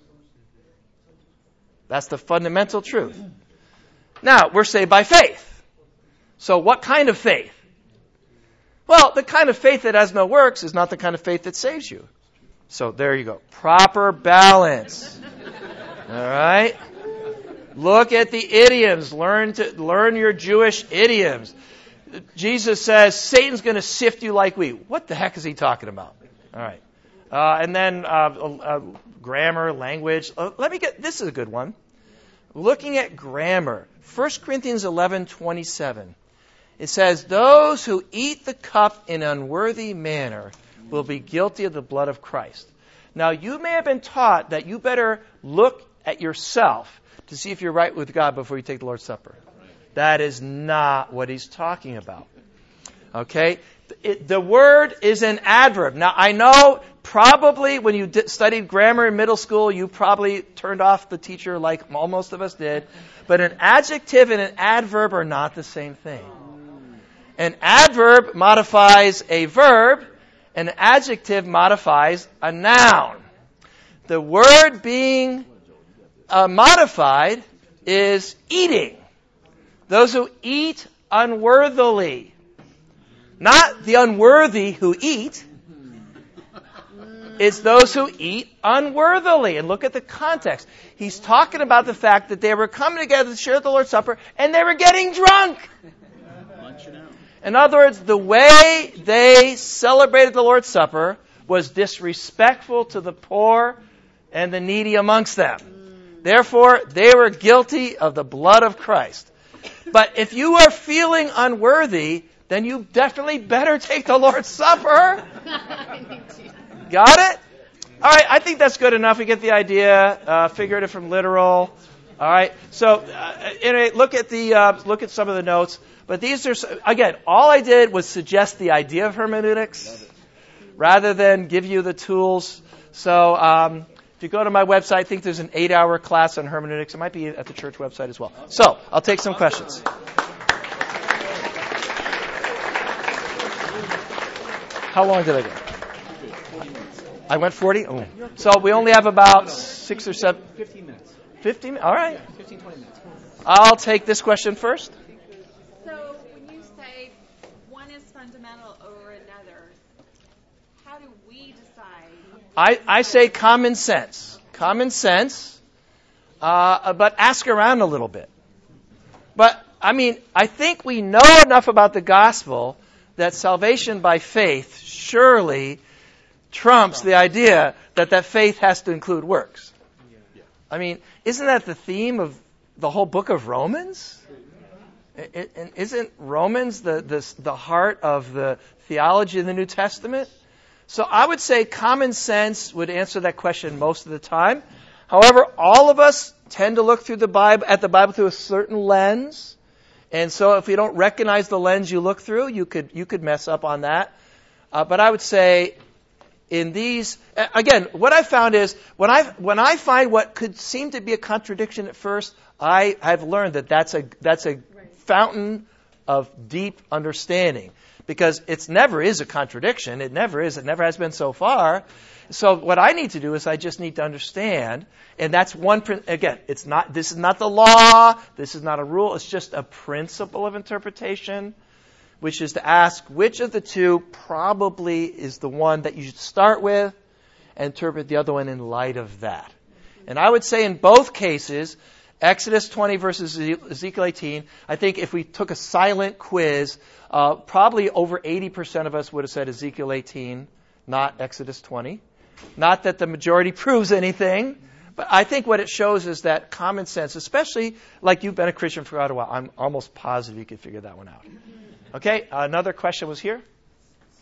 That's the fundamental truth. Now, we're saved by faith. So what kind of faith? Well, the kind of faith that has no works is not the kind of faith that saves you. So there you go. Proper balance. All right? Look at the idioms. Learn to learn your Jewish idioms. Jesus says, Satan's going to sift you like wheat. What the heck is he talking about? All right. Uh, and then uh, uh, grammar, language. Uh, let me get, this is a good one. Looking at grammar. First Corinthians eleven, twenty-seven. It says, those who eat the cup in an unworthy manner will be guilty of the blood of Christ. Now, you may have been taught that you better look at yourself to see if you're right with God before you take the Lord's Supper. That is not what he's talking about. Okay? It, the word is an adverb. Now, I know probably when you did, studied grammar in middle school, you probably turned off the teacher like most of us did. But an adjective and an adverb are not the same thing. An adverb modifies a verb. An adjective modifies a noun. The word being uh, modified is eating. Those who eat unworthily. Not the unworthy who eat. It's those who eat unworthily. And look at the context. He's talking about the fact that they were coming together to share the Lord's Supper, and they were getting drunk. In other words, the way they celebrated the Lord's Supper was disrespectful to the poor and the needy amongst them. Therefore, they were guilty of the blood of Christ. But if you are feeling unworthy, then you definitely better take the Lord's Supper. Got it? All right, I think that's good enough. We get the idea. Uh, figurative from literal. All right. So, uh, anyway, look at the uh, look at some of the notes. But these are, again, all I did was suggest the idea of hermeneutics rather than give you the tools. So, um, if you go to my website, I think there's an eight-hour class on hermeneutics. It might be at the church website as well. So, I'll take some questions. How long did I go? I went forty? Oh. So we only have about six or seven. fifteen minutes. fifteen? All right. fifteen, twenty minutes. I'll take this question first. So when you say one is fundamental over another, how do we decide? I, I say common sense. Common sense, uh, but ask around a little bit. But, I mean, I think we know enough about the gospel that salvation by faith surely trumps the idea that that faith has to include works. I mean, isn't that the theme of the whole book of Romans? And isn't Romans the, the, the heart of the theology of the New Testament? So I would say common sense would answer that question most of the time. However, all of us tend to look through the Bible at the Bible through a certain lens. And so if you don't recognize the lens you look through, you could you could mess up on that. Uh, but I would say in these, again, what I found is when I when I find what could seem to be a contradiction at first, I have learned that that's a that's a fountain of deep understanding, because it never is a contradiction. It never is. It never has been so far. So what I need to do is I just need to understand, and that's one. Again, it's not. This is not the law. This is not a rule. It's just a principle of interpretation, which is to ask which of the two probably is the one that you should start with, and interpret the other one in light of that. And I would say in both cases, Exodus twenty versus Ezekiel eighteen, I think if we took a silent quiz, uh, probably over eighty percent of us would have said Ezekiel eighteen, not Exodus twenty. Not that the majority proves anything, but I think what it shows is that common sense, especially like you've been a Christian for quite a while, I'm almost positive you could figure that one out. Okay, uh, another question was here. So,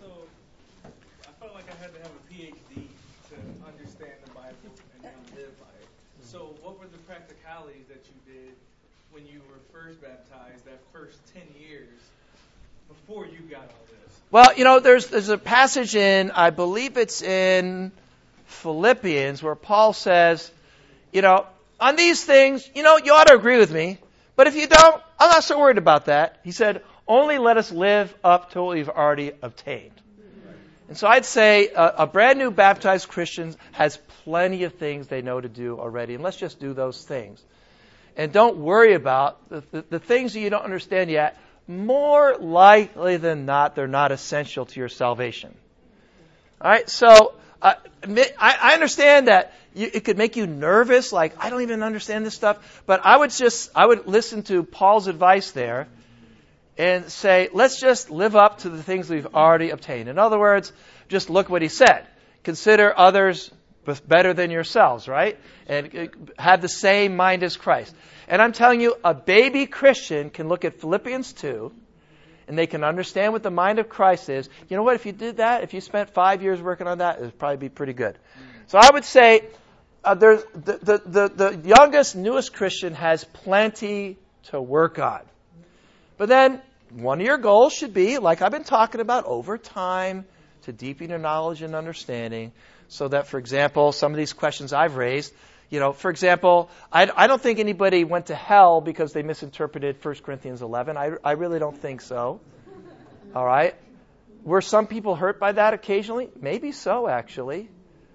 I felt like I had to have a P H D to understand the Bible and how to live by it. So, what were the practicalities that you did when you were first baptized, that first ten years, before you got all this? Well, you know, there's there's a passage in, I believe it's in Philippians, where Paul says, you know, on these things, you know, you ought to agree with me, but if you don't, I'm not so worried about that. He said, only let us live up to what we've already obtained. And so I'd say a, a brand new baptized Christian has plenty of things they know to do already, and let's just do those things. And don't worry about the, the, the things that you don't understand yet. More likely than not, they're not essential to your salvation. All right, so uh, I, I understand that you, it could make you nervous, like, I don't even understand this stuff, but I would just, I would listen to Paul's advice there and say, let's just live up to the things we've already obtained. In other words, just look what he said. Consider others better than yourselves, right? And have the same mind as Christ. And I'm telling you, a baby Christian can look at Philippians two, and they can understand what the mind of Christ is. You know what? If you did that, if you spent five years working on that, it would probably be pretty good. So I would say uh, there's the, the, the, the youngest, newest Christian has plenty to work on. But then one of your goals should be, like I've been talking about, over time to deepen your knowledge and understanding, so that, for example, some of these questions I've raised, you know, for example, I, I don't think anybody went to hell because they misinterpreted First Corinthians eleven. I, I really don't think so. All right? Were some people hurt by that occasionally? Maybe so, actually.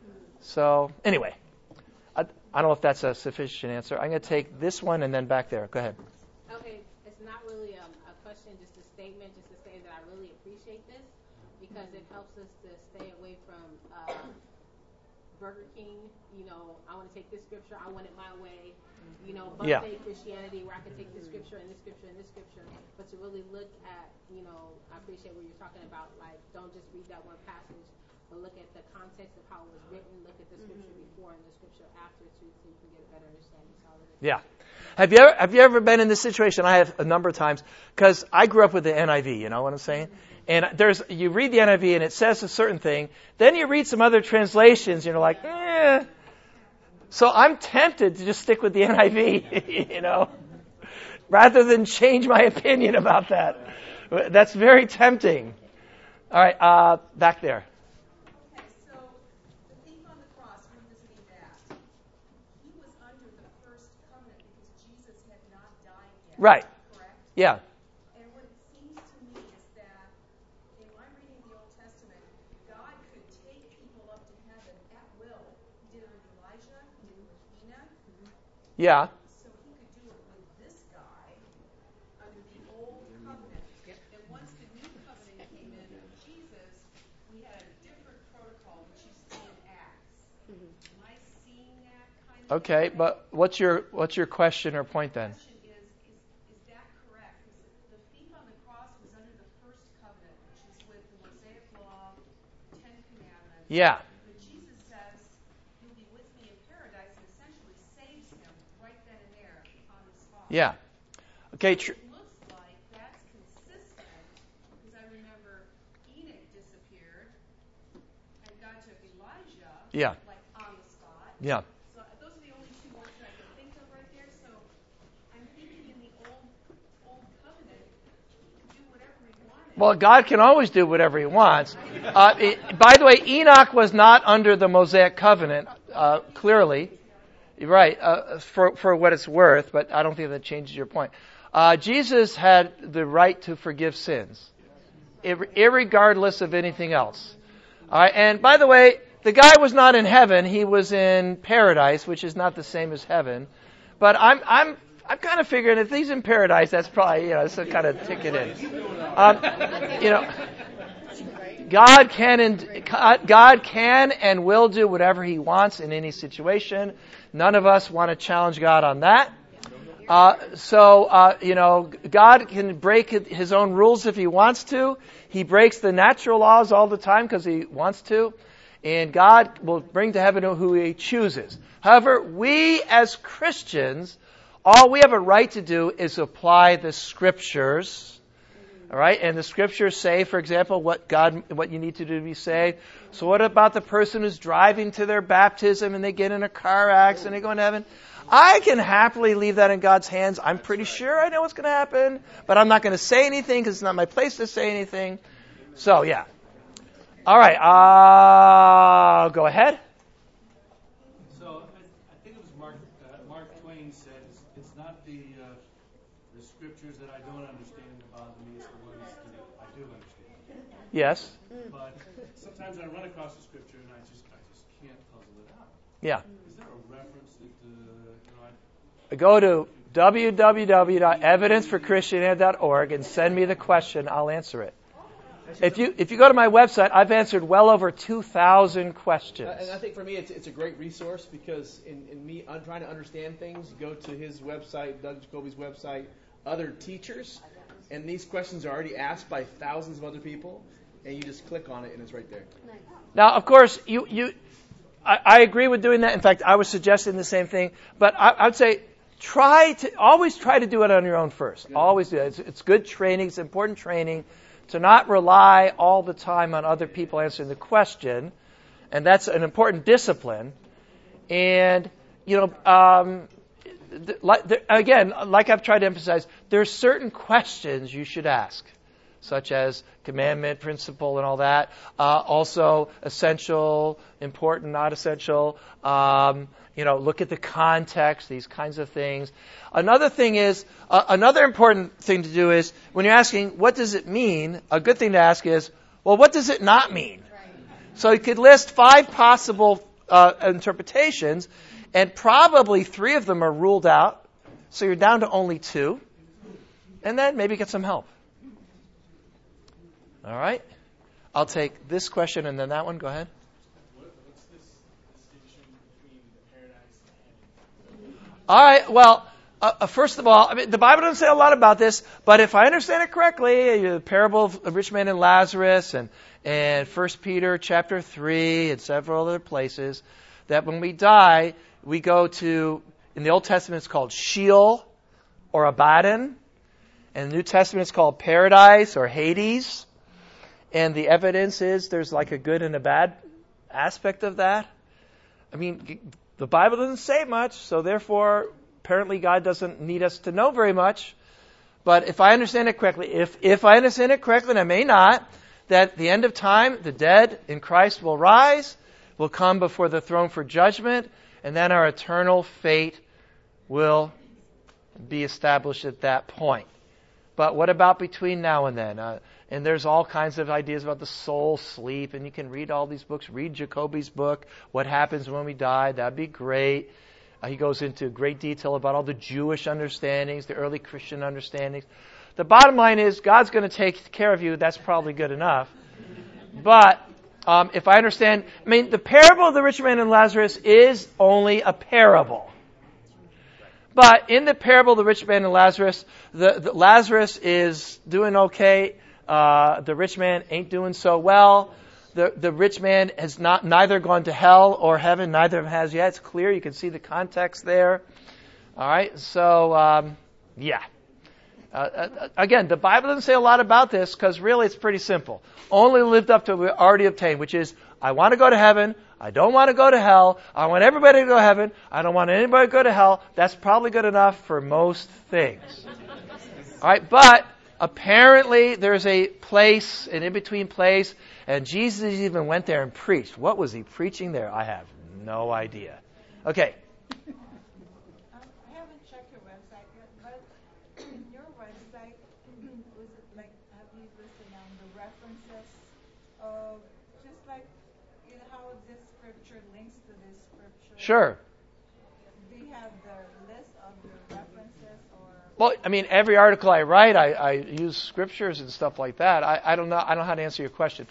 So, anyway, I, I don't know if that's a sufficient answer. I'm going to take this one and then back there. Go ahead. Okay, it's not really um, a question, just a statement, just to say that I really appreciate this because it helps us to stay away from uh, Burger King, you know, I want to take this scripture, I want it my way. You know, Yeah. buffet Christianity where I can take this scripture and this scripture and this scripture, but to really look at, you know, I appreciate what you're talking about, like, don't just read that one passage, but look at the context of how it was written, look at the scripture before and the scripture after too, so you can get a better understanding. So Yeah. Have you ever, have you ever been in this situation? I have a number of times, because I grew up with the N I V, you know what I'm saying? And there's, you read the N I V and it says a certain thing, then you read some other translations and you're like, eh. So I'm tempted to just stick with the N I V, you know, rather than change my opinion about that. That's very tempting. All right, uh, back there. Okay, so the thief on the cross, when does he that? He was under the first covenant because Jesus had not died yet. Right. Correct? Yeah. And what it seems to me is that if I'm reading the Old Testament, God could take people up to heaven at will. He did it with Elijah, he did it with Enoch. Yeah. So he could do it with this guy under the old covenant. And once the new covenant came in with Jesus, we had a different protocol, which you see in Acts. Am I seeing that kind of Okay, thing? but what's your what's your question or point then? The question is, is, is that correct? Because the thief on the cross was under the first covenant, which is with the Mosaic Law, Ten Commandments. Yeah. But Jesus says, you'll be with me in paradise, and essentially saves him right then and there on the spot. Yeah. Okay. Tr- It looks like that's consistent, because I remember Enoch disappeared, and God took Elijah, Yeah. like on the spot. Yeah. So those are the only two ones that I can think of right there. So I'm thinking in the old old covenant, he could do whatever he wanted. Well, God can always do whatever He wants. Uh, it, by the way, Enoch was not under the Mosaic covenant, uh, clearly. You're right, uh, for, for what it's worth, but I don't think that changes your point. Uh, Jesus had the right to forgive sins, ir- irregardless of anything else. All right, and by the way, the guy was not in heaven; he was in paradise, which is not the same as heaven. But I'm I'm I'm kind of figuring if he's in paradise, that's probably, you know, some kind of ticket in. Um, you know, God can and God can and will do whatever He wants in any situation. None of us want to challenge God on that. Uh, so, uh, you know, God can break His own rules if He wants to. He breaks the natural laws all the time because He wants to. And God will bring to heaven who He chooses. However, we as Christians, all we have a right to do is apply the Scriptures. All right, and the Scriptures say, for example, what God, what you need to do to be saved. So what about the person who's driving to their baptism and they get in a car accident and they go into heaven? I can happily leave that in God's hands. I'm pretty sure I know what's going to happen, but I'm not going to say anything because it's not my place to say anything. So, yeah. All right, uh, go ahead. So I, I think it was Mark uh, Mark Twain said it's, it's not the uh, the scriptures that I don't understand that bother me, it's the ones that I do understand. Yes. But sometimes I run across the scripture and I just I just can't puzzle it out. Yeah. Is there a reference that uh, you know I, Go to w w w dot evidence for christianity dot org and send me the question. I'll answer it. If you if you go to my website, I've answered well over two thousand questions. And I think for me, it's it's a great resource because in, in me I'm trying to understand things, go to his website, Doug Jacoby's website, other teachers, and these questions are already asked by thousands of other people, and you just click on it and it's right there. Now, of course, you you I, I agree with doing that. In fact, I was suggesting the same thing. But I, I would say try to always try to do it on your own first. Good. Always do it. It's, it's good training. It's important training. To not rely all the time on other people answering the question, and that's an important discipline. And, you know, um, th- like, th- again, like I've tried to emphasize, there are certain questions you should ask, such as commandment, principle, and all that. Uh, also, essential, important, not essential. Um, you know, look at the context, these kinds of things. Another thing is, uh, another important thing to do is, when you're asking, what does it mean? A good thing to ask is, well, what does it not mean? Right. So you could list five possible uh, interpretations, and probably three of them are ruled out. So you're down to only two. And then maybe get some help. All right? I'll take this question and then that one. Go ahead. what, what's this, this All right. Well, uh, first of all, I mean, the Bible doesn't say a lot about this, but if I understand it correctly, the parable of the rich man and Lazarus, and and First Peter chapter three, and several other places, that when we die, we go to, in the Old Testament, it's called Sheol or Abaddon, and the New Testament it's called Paradise or Hades, and the evidence is there's like a good and a bad aspect of that. I mean, the Bible doesn't say much, so therefore, apparently God doesn't need us to know very much. But if I understand it correctly, if, if I understand it correctly, and I may not, that at the end of time, the dead in Christ will rise, will come before the throne for judgment, and then our eternal fate will be established at that point. But what about between now and then? Uh, and there's all kinds of ideas about the soul sleep, and you can read all these books. Read Jacoby's book, What Happens When We Die. That'd be great. Uh, he goes into great detail about all the Jewish understandings, the early Christian understandings. The bottom line is God's going to take care of you. That's probably good enough. But um, if I understand, I mean, the parable of the rich man and Lazarus is only a parable. But in the parable of the rich man and Lazarus, the, the Lazarus is doing okay. Uh, the rich man ain't doing so well. The the rich man has not neither gone to hell or heaven. Neither of them has yet. It's clear. You can see the context there. All right. So um, yeah. Uh, uh, again, the Bible doesn't say a lot about this because really it's pretty simple. Only lived up to what we already obtained, which is I want to go to heaven. I don't want to go to hell. I want everybody to go to heaven. I don't want anybody to go to hell. That's probably good enough for most things. All right, but apparently there's a place, an in-between place, and Jesus even went there and preached. What was he preaching there? I have no idea. Okay. Um, I haven't checked your website yet, but in your website, was it like, have you listed down the references of just like, you know, how this scripture links to this scripture? Sure. Do you have the list of the references or? Well, I mean, every article I write, I, I use scriptures and stuff like that. I, I don't know. I don't know how to answer your question.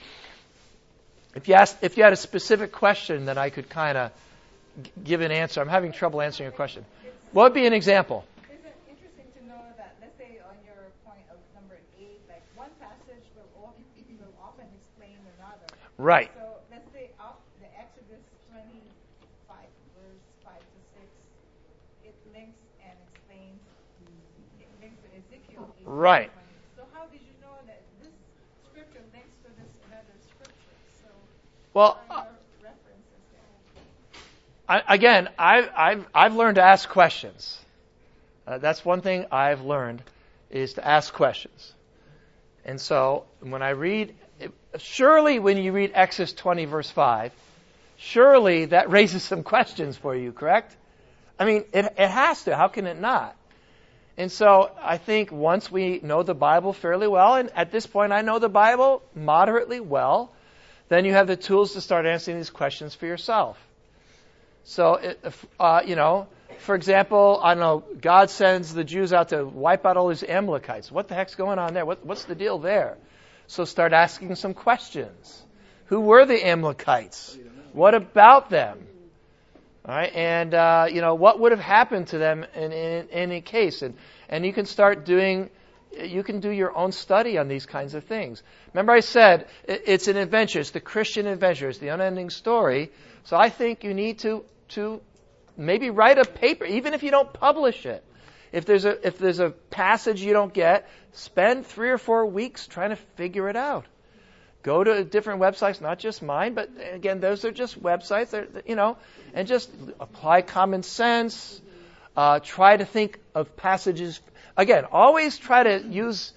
If you asked, if you had a specific question, then I could kind of g- give an answer. I'm having trouble answering your question. What would be an example? Is it interesting to know that, let's say on your point of number eight, like one passage will often, will often explain another. Right. So let's say up the Exodus twenty-five, verse five to six, it links and explains, it links to Ezekiel eight. Right. So how did you know that this scripture links to this another scripture? So Well, what are your references there? I, again, I've, I've, I've learned to ask questions. Uh, that's one thing I've learned, is to ask questions. And so, when I read, surely when you read Exodus twenty, verse five, surely that raises some questions for you, correct? I mean, it, it has to. How can it not? And so, I think once we know the Bible fairly well, and at this point I know the Bible moderately well, then you have the tools to start answering these questions for yourself. So, if, uh, you know, for example, I don't know, God sends the Jews out to wipe out all these Amalekites. What the heck's going on there? What, what's the deal there? So start asking some questions. Who were the Amalekites? What about them? All right, and, uh, you know, what would have happened to them in, in, in any case? And, and you can start doing, you can do your own study on these kinds of things. Remember I said, it, it's an adventure. It's the Christian adventure. It's the unending story. So I think you need to, to maybe write a paper, even if you don't publish it. If there's a if there's a passage you don't get, spend three or four weeks trying to figure it out. Go to different websites, not just mine, but again, those are just websites, that, you know, and just apply common sense. Uh, try to think of passages. Again, always try to use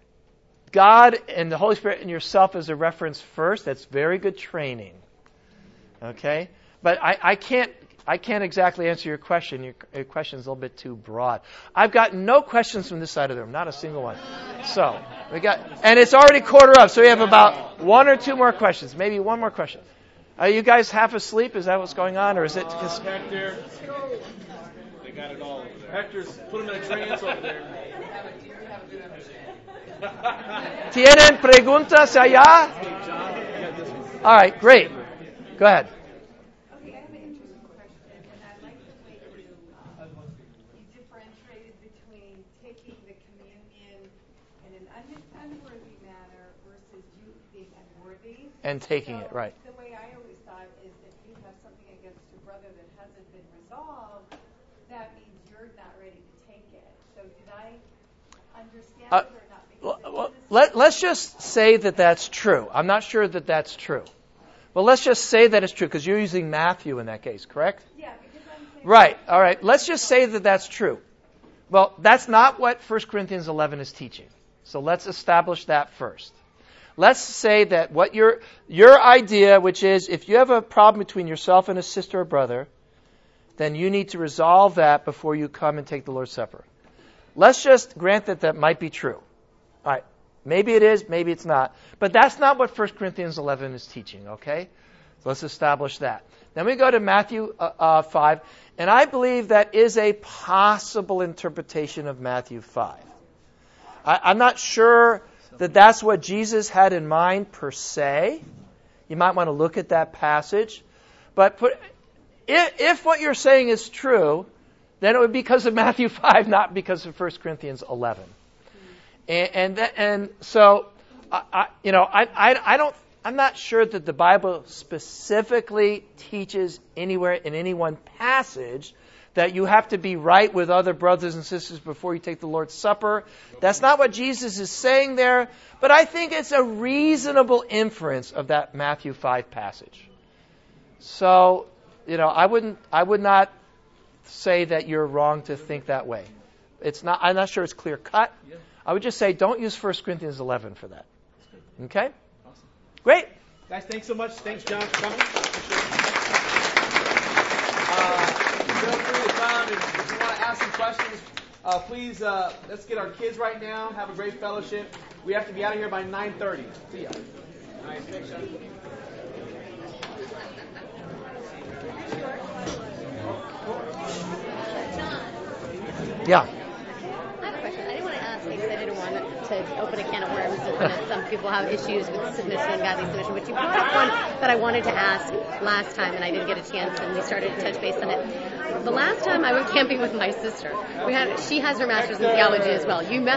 God and the Holy Spirit and yourself as a reference first. That's very good training. Okay? But I, I can't I can't exactly answer your question. Your, your question is a little bit too broad. I've got no questions from this side of the room, not a single one. So we got, and it's already quarter up, so we have about one or two more questions, maybe one more question. Are you guys half asleep? Is that what's going on, or is it just? Uh, Hector, they got it all over there. Hector's put him in a trance over there. ¿Tienen preguntas allá? All right, great. Go ahead. Okay, I have an interesting question, and I like the way you un- unworthy manner versus you being unworthy. And taking So it, right. The way I always thought is if you have something against your brother that hasn't been resolved, that means you're not ready to take it. So did I understand Uh, it or not? Well, Because well, it is- let, let's just say that that's true. I'm not sure that that's true. Well, let's just say that it's true because you're using Matthew in that case, correct? Yeah, because I'm saying. Right. All right. Let's just say that that's true. Well, that's not what First Corinthians eleven is teaching. So let's establish that first. Let's say that what your your idea, which is if you have a problem between yourself and a sister or brother, then you need to resolve that before you come and take the Lord's Supper. Let's just grant that that might be true. All right. Maybe it is, maybe it's not. But that's not what First Corinthians eleven is teaching, okay? So let's establish that. Then we go to Matthew uh, uh, five, and I believe that is a possible interpretation of Matthew five. I, I'm not sure that that's what Jesus had in mind per se. You might want to look at that passage. But put, if, if what you're saying is true, then it would be because of Matthew five, not because of First Corinthians eleven. And and, that, and so, I, I, you know, I, I I don't. I'm not sure that the Bible specifically teaches anywhere in any one passage that you have to be right with other brothers and sisters before you take the Lord's Supper. That's not what Jesus is saying there. But I think it's a reasonable inference of that Matthew five passage. So, you know, I wouldn't. I would not say that you're wrong to think that way. It's not. I'm not sure it's clear cut. I would just say don't use First Corinthians eleven for that. Okay? Awesome. Great. Guys, thanks so much. Thanks, John, for coming. Uh, feel free to come, and if you want to ask some questions, uh, please, uh, let's get our kids right now. Have a great fellowship. We have to be out of here by nine thirty. See ya. All right, thanks, John. Yeah. I have a question. I didn't want to ask because I didn't want to open a can of worms. And that some people have issues with submission and godly submission. But you brought up one that I wanted to ask last time, and I didn't get a chance, and we started to touch base on it. The last time I went camping with my sister, we had she has her master's in theology as well. You met